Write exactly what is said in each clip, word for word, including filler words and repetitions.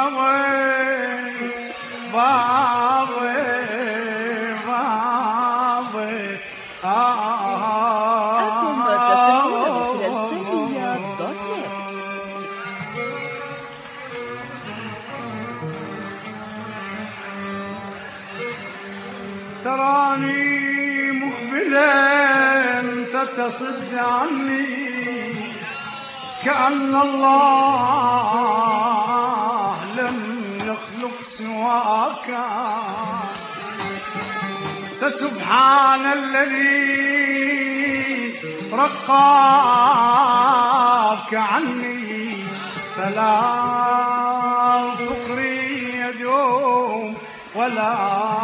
تراني مقبلا تتصد عني كأن الله لم يخلق سواك. فسبحان الذي رقاك عني فلا فقري يدوم ولا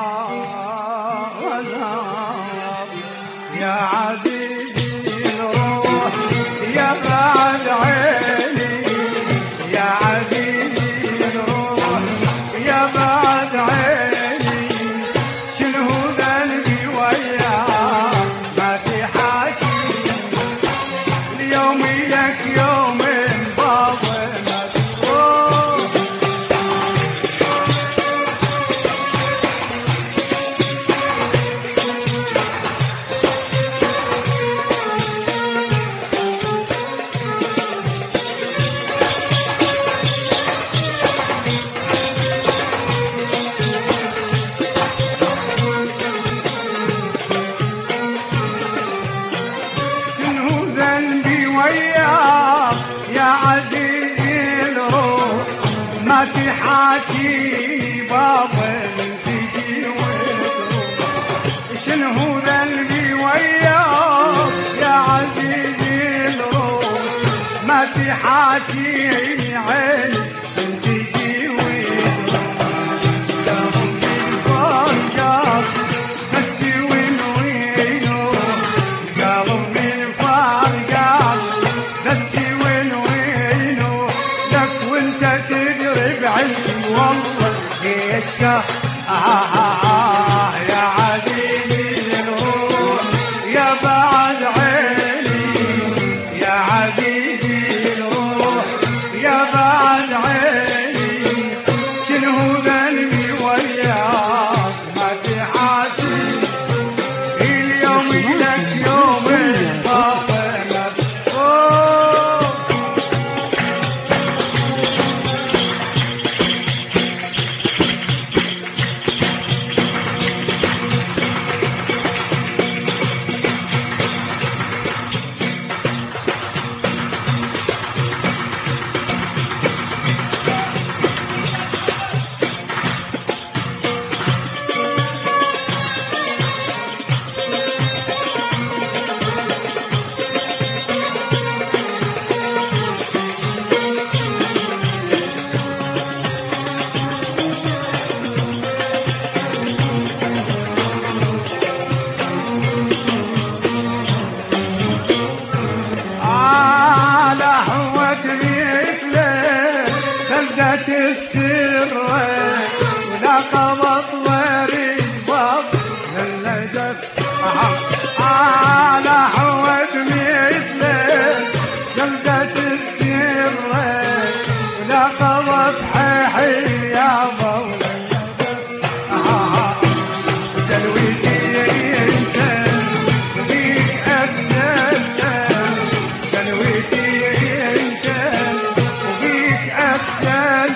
ولا يا عزيزي الروح يا بعد عيني يا عزيزي الروح يا بعد عيني شنو ذنبي وياه ما في حاكي اليوم لك يوم بابا ما تقول يا عزيزي الروح ما تحاكي بابا تجي وتروح شنو ذنبي وياك يا عزيزي الروح ما تحاكي عيني تجي وتروح قلبي فرقك بس وين وينه قلبي فرقك بس وين وينه لك وانت تدري بعلمي والله ليش آه آه آه يا عزيزي الروح يا بعد عيني يا عزيزي الروح يا بعد عيني شنو ذنبي وياك ما تحاسب اليوم لك يوم بابا السر ولا قبض ورد باب النجف على حود مثله جلدة السر ولا قبض حيحي يا مولا سلويتي انت بيك افسد سلويتي انت وبيك افسد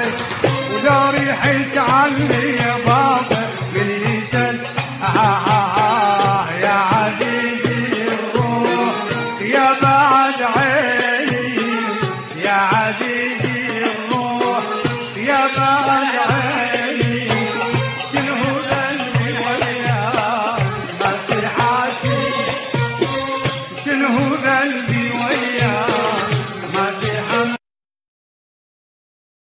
ريحك عني يا بابا باللسان آه آه آه يا عزيزي الروح يا بعد عيني يا عزيزي الروح يا بعد عيني